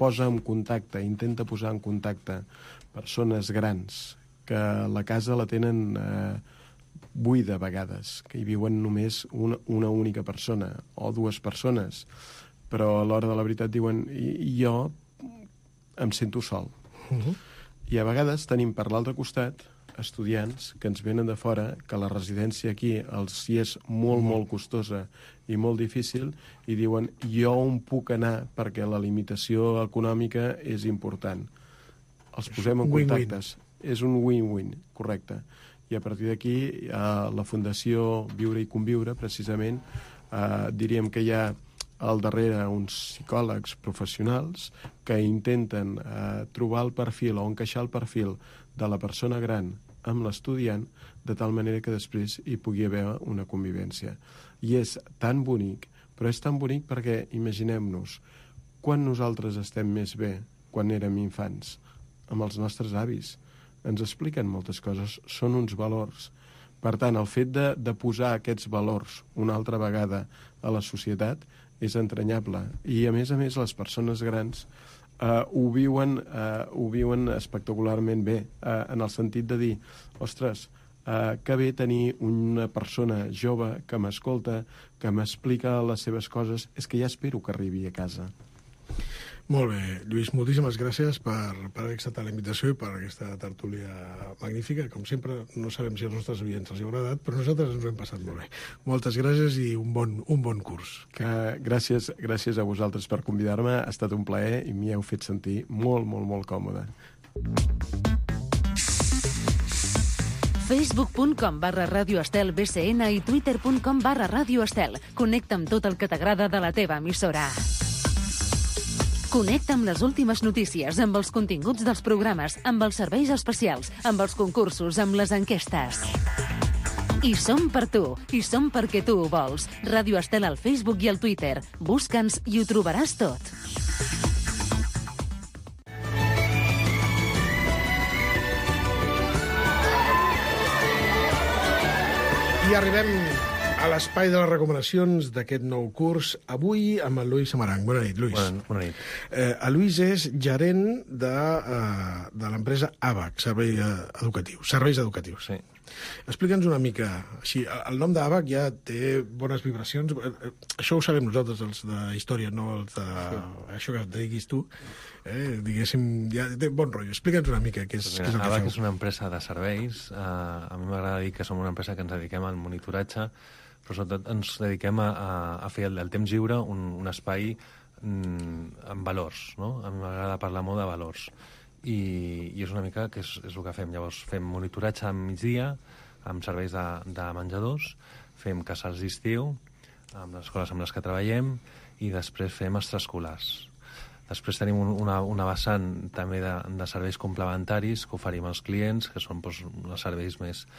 intenta posar en contacte persones grans que la casa la tenen buida a vegades, que hi viuen només una única persona o dues persones, però a l'hora de la veritat diuen jo em sento sol. I a vegades tenim per l'altre costat estudiants que ens venen de fora, que la residència aquí els hi és molt, molt costosa i molt difícil, i diuen jo on puc anar perquè la limitació econòmica és important. Els posem en contactes. És un win-win, correcte. I a partir d'aquí, la Fundació Viure i Conviure, precisament, diríem que hi ha al darrere uns psicòlegs professionals que intenten trobar el perfil o encaixar el perfil de la persona gran amb l'estudiant de tal manera que després hi pugui haver una convivència. I és tan bonic, però és tan bonic perquè imaginem-nos quan nosaltres estem més bé quan érem infants, amb els nostres avis. Ens expliquen moltes coses, són uns valors. Per tant, el fet de posar aquests valors una altra vegada a la societat és entranyable. I, a més, les persones grans ho viuen espectacularment bé, en el sentit de dir, ostres, que bé tenir una persona jove que m'escolta, que m'explica les seves coses, és que ja espero que arribi a casa. Molt bé, Lluís, moltíssimes gràcies per haver acceptat la invitació i per aquesta tertúlia magnífica. Com sempre, no sabem si als nostres oients els ha agradat, però nosaltres ens ho hem passat molt bé. Moltes gràcies i un bon curs. Gràcies a vosaltres per convidar-me, ha estat un plaer i m'hi heu fet sentir molt, molt, molt còmode. Facebook.com/Radio Estel BCN i Twitter.com/Radio Estel. Connecta amb tot el que t'agrada de la teva emissora. Connecta amb les últimes notícies, amb els continguts dels programes, amb els serveis especials, amb els concursos, amb les enquestes. I som per tu, i som perquè tu ho vols. Ràdio Estel al Facebook i al Twitter. Busca'ns i ho trobaràs tot. I arribem a l'espai de les recomanacions d'aquest nou curs, avui amb el Lluís Samaranch. Bona nit, Lluís. Bona nit. El Lluís és gerent de l'empresa ABAC, Serveis Educatius. Sí. Explica'ns una mica, així, el nom d'ABAC ja té bones vibracions, això ho sabem nosaltres, els de història, no els de... Això que et diguis tu, diguéssim, ja té bon rotllo. Explica'ns una mica què és el que feu. ABAC és una empresa de serveis, a mi m'agrada dir que som una empresa que ens dediquem al monitoratge, però sobretot ens dediquem a fer del temps lliure un espai amb valors, no? A mi m'agrada parlar molt de valors. I és una mica que és el que fem. Llavors fem monitoratge al migdia amb serveis de menjadors, fem casals d'estiu amb les escoles amb les que treballem i després fem extraescolars. Després tenim una vessant també de serveis complementaris que oferim als clients, que són els serveis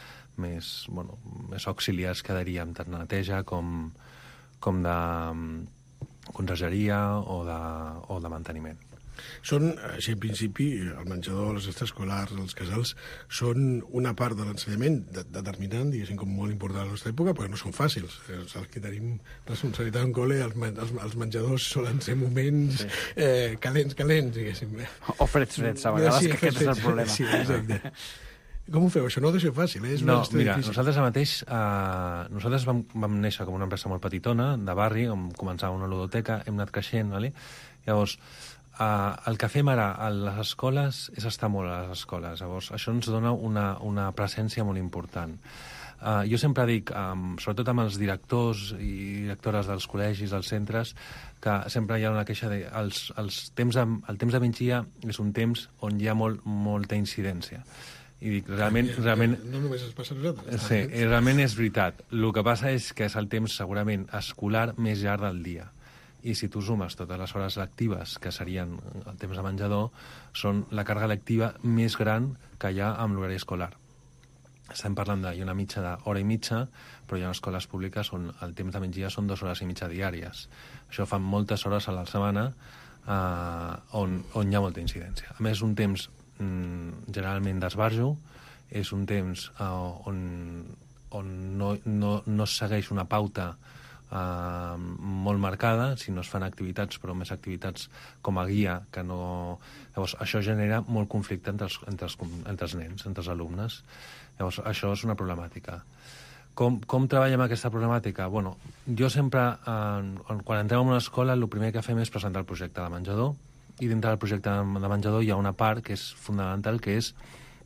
més auxiliars que diríem, tant de neteja com de consergeria o de manteniment. Són, així en principi, el menjador, les extraescolars, els casals, són una part de l'ensenyament determinant, diguéssim, com molt important a la nostra època, perquè no són fàcils. Els que tenim responsabilitat en col·le, els menjadors solen ser moments calents, diguéssim. O freds, a vegades, que aquest és el problema. Sí, exacte. Com ho feu? Això no deu ser fàcil, eh? No, mira, nosaltres mateix nosaltres vam néixer com una empresa molt petitona, de barri, on començava una ludoteca, hem anat creixent, ¿vale? Llavors, el que fem ara a les escoles és estar molt a les escoles. Llavors, això ens dona una presència molt important. Jo sempre dic, sobretot amb els directors i directores dels col·legis, dels centres, que sempre hi ha una queixa de el temps de migdia és un temps on hi ha molta incidència. I dic, realment... No només es passa a nosaltres. Sí, realment és veritat. El que passa és que és el temps segurament escolar més llarg del dia. I si tu sumes totes les hores lectives, que serien el temps de menjador, són la càrrega lectiva més gran que hi ha amb l'horari escolar. Estem parlant d'hi ha una mitja d'hora i mitja, però hi ha escoles públiques on el temps de migdia són 2 hores i mitja diàries. Això fan moltes hores a la setmana on hi ha molta incidència. A més, un temps generalment d'esbarjo, és un temps on no es segueix una pauta molt marcada, si no es fan activitats, però més activitats com a guia, que no... Llavors, això genera molt conflicte entre els nens, entre els alumnes. Llavors, això és una problemàtica. Com treballem aquesta problemàtica? Bueno, jo sempre, quan entrem en una escola, el primer que fem és presentar el projecte de menjador, i dintre del projecte de menjador hi ha una part que és fundamental, que és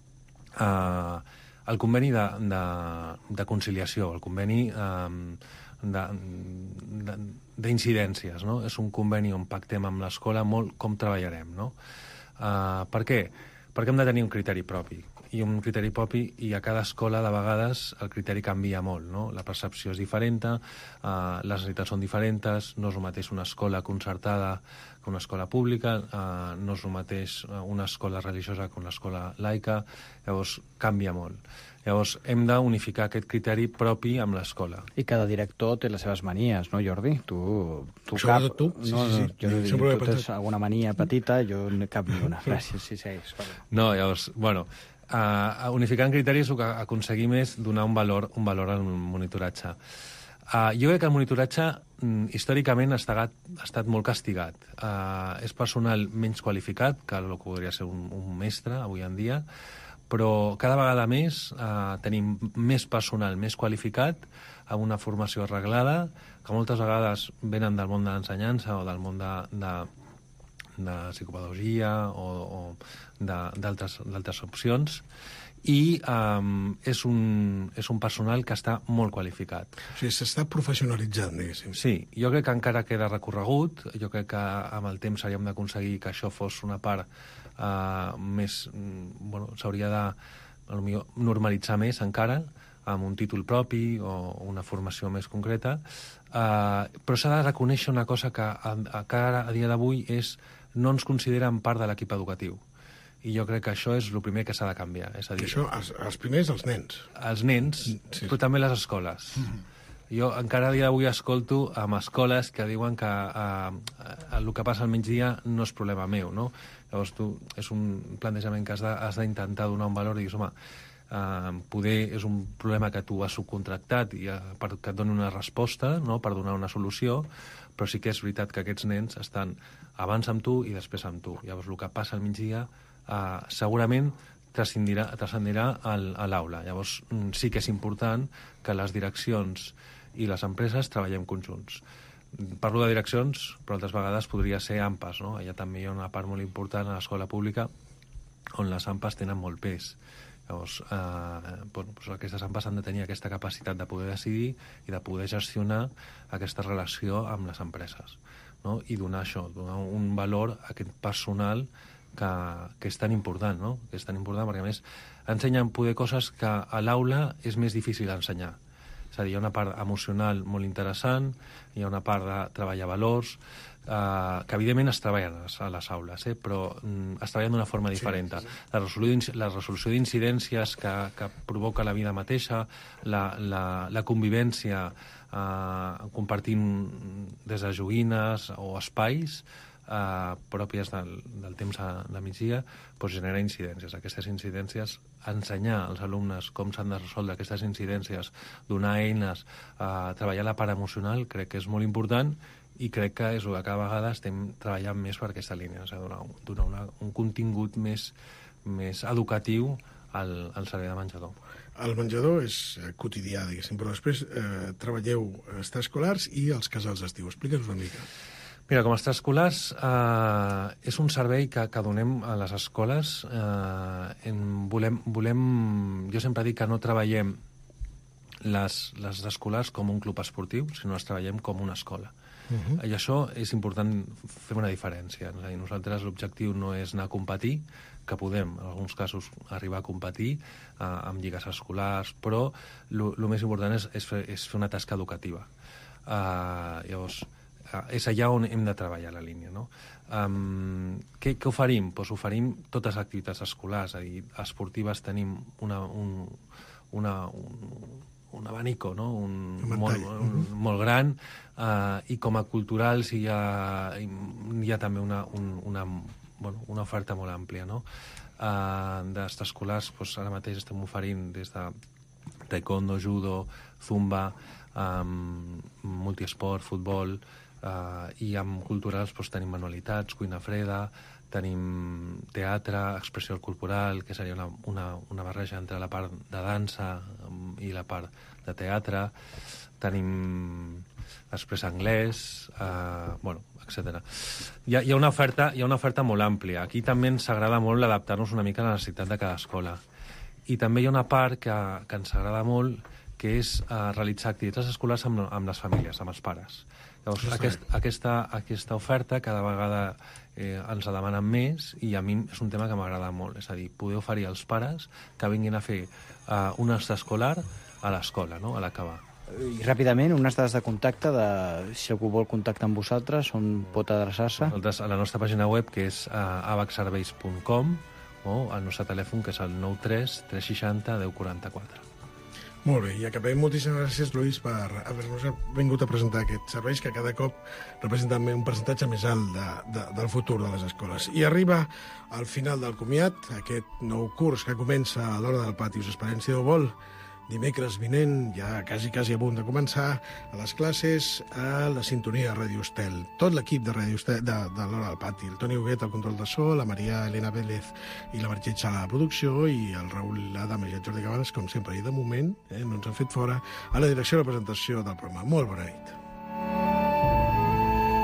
el conveni de conciliació, el conveni d'incidències, no? És un conveni on pactem amb l'escola molt com treballarem, no? Per què? Perquè hem de tenir un criteri propi. I un criteri propi, i a cada escola, de vegades, el criteri canvia molt, no? La percepció és diferent, les necessitats són diferents, no és el mateix una escola concertada que una escola pública, no és el mateix una escola religiosa que una escola laica, llavors canvia molt. Llavors hem d'unificar aquest criteri propi amb l'escola. I cada director té les seves manies, no, Jordi? Tu Sobretot tu? No, jo tu tens alguna mania petita, jo cap ni una. Gràcies, sí, segueix. No, llavors, bueno, unificant criteris el que aconseguim és donar un valor al monitoratge. Jo crec que el monitoratge històricament ha estat molt castigat. És personal menys qualificat que el que podria ser un mestre avui en dia, però cada vegada més tenim més personal més qualificat, amb una formació arreglada, que moltes vegades venen del món de l'ensenyança o del món de psicopedagogia o d'altres opcions, i és un personal que està molt qualificat. O sigui, s'està professionalitzant, diguéssim. Sí, jo crec que encara queda recorregut, jo crec que amb el temps hauríem d'aconseguir que això fos una part més... Bueno, s'hauria de normalitzar més encara, amb un títol propi o una formació més concreta, però s'ha de reconèixer una cosa que a dia d'avui és no ens consideren part de l'equip educatiu. I jo crec que això és el primer que s'ha de canviar. És a dir, això, els primers, els nens. Els nens, sí. Però també les escoles. Jo encara a dia d'avui escolto amb escoles que diuen que el que passa al migdia no és problema meu, no? Llavors és un plantejament que has d'intentar donar un valor i dius, home, poder és un problema que tu has subcontractat i que et doni una resposta, no? Per donar una solució, però sí que és veritat que aquests nens estan abans amb tu i després amb tu. Llavors el que passa al migdia segurament transcendirà a l'aula. Llavors sí que és important que les direccions i les empreses treballem conjunts. Parlo de direccions, però altres vegades podria ser AMPAs, no? Allà també hi ha una part molt important a l'escola pública on les AMPAs tenen molt pes. Llavors, aquestes AMPAs han de tenir aquesta capacitat de poder decidir i de poder gestionar aquesta relació amb les empreses, no? I donar un valor a aquest personal que és tan important, no? Que és tan important perquè, a més, ensenyen poder coses que a l'aula és més difícil ensenyar. És a dir, hi ha una part emocional molt interessant, hi ha una part de treballar valors, que evidentment es treballen a les aules, però es treballen d'una forma diferent. Sí. La resolució d'incidències que provoca la vida mateixa, la convivència compartint des de joguines o espais pròpies del temps de migdia, doncs genera incidències. Aquestes incidències, ensenyar als alumnes com s'han de resoldre aquestes incidències, donar eines, treballar la part emocional, crec que és molt important, i crec que és el que cada vegada estem treballant més per aquesta línia, és a dir, donar un contingut més educatiu al servei de menjador. El menjador és quotidià, diguéssim, però després treballeu extraescolars i els casals d'estiu. Explica'ns una mica. Mira, com a extraescolars és un servei que donem a les escoles. Jo sempre dic que no treballem les escolars com un club esportiu, sinó les treballem com una escola. I això és important fer una diferència. És a dir, nosaltres l'objectiu no és anar a competir, que podem, en alguns casos, arribar a competir amb lligues escolars, però el més important és fer una tasca educativa. Llavors, és allà on hem de treballar la línia, no? Què oferim? Doncs oferim totes les activitats escolars, és a dir, esportives tenim un abanico, no? Molt gran, i com a culturals hi ha també una oferta molt àmplia, no? D'extraescolars, ara mateix estem oferint des de taekwondo, judo, zumba, multiesport, futbol, i amb culturals doncs, tenim manualitats, cuina freda, tenim teatre, expressió corporal, que seria una barreja entre la part de dansa i la part de teatre. Tenim després anglès, etc. Hi ha una oferta molt àmplia. Aquí també ens agrada molt adaptar-nos una mica a la necessitat de cada escola. I també hi ha una part que ens agrada molt, que és realitzar activitats escolars amb les famílies, amb els pares. Llavors, aquesta oferta cada vegada ens la demanen més, i a mi és un tema que m'agrada molt. És a dir, poder oferir als pares que vinguin a fer un extraescolar a l'escola, no? A l'acabar. I ràpidament, unes dades de contacte, si algú vol contactar amb vosaltres, on pot adreçar-se? A la nostra pàgina web, que és abacserveis.com, o al nostre telèfon, que és el 93 360 1044. Molt bé, i acabem. Moltíssimes gràcies, Lluís, per haver-nos vingut a presentar aquests serveis que cada cop representen un percentatge més alt del futur de les escoles. I arriba al final del comiat aquest nou curs que comença a l'Hora del Pati. Us esperem, si Déu vol, dimecres vinent, ja quasi a punt de començar, a les classes, a la sintonia de Ràdio Estel. Tot l'equip de Ràdio Estel, de l'Hora del Pati, el Toni Huguet al control de so, la Maria Elena Vélez i la Meritxell Sala a la producció, i el Raül Adama i el Jordi Cabanes, com sempre, i de moment, no ens han fet fora, a la direcció de la presentació del programa. Molt bona nit.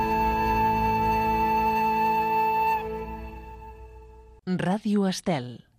Ràdio Estel.